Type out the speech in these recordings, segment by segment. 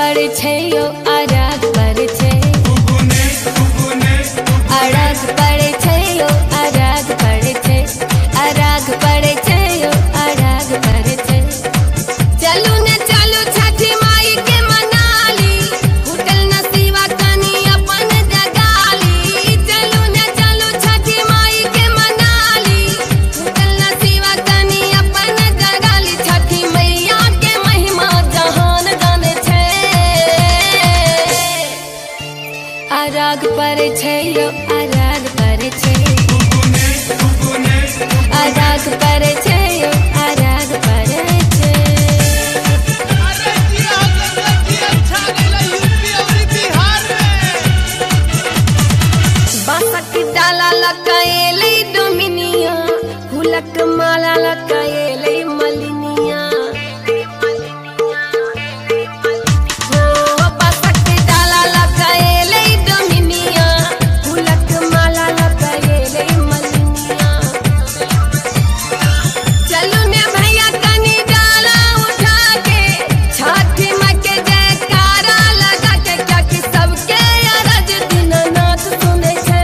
पड़े छे यो अरग पड़े छे, अरग पड़े छे यो अरग पड़े छे, अरग पड़े छे यो अरग पड़े छे। चलू ने चलू छठी माई के मनाली, होटल नसीबा कनी अपन जगाली। चलू ने चलू छठी माई के मनाली, होटल नसीबा कनी अपन जगाली। छठी मैया के महिमा जहान जाने छे, अरग पड़े छे यो अरग पड़े छे, अरग पड़े छे यो अरग पड़े छे। बासक डाला लकाएले डोमिनिया, हुलक माला लकाएले मलिनिया। हो बासक डाला लकाएले डोमिनिया, हुलक माला लकाएले मलिनिया। चलू ने भैया कनी डाला उठा के, छठी माई के जयकारा लगा के, क्या कि सबके अरज दीनानाथ सुने छे।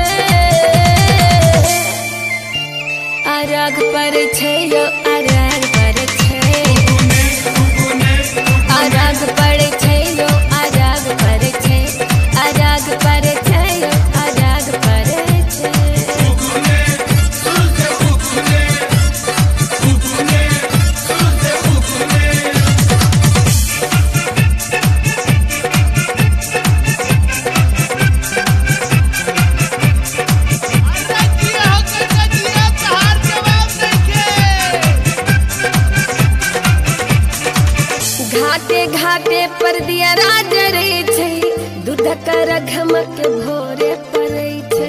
अरग पड़े छे यो अरग पड़े छे, अरग पड़े छे यो अरग पड़े छे, अरग पड़े छे यो अरग पड़े छे। घाटे घाटे पर दिया राज रे छे, दूध कर घमक भोरे पड़े छे।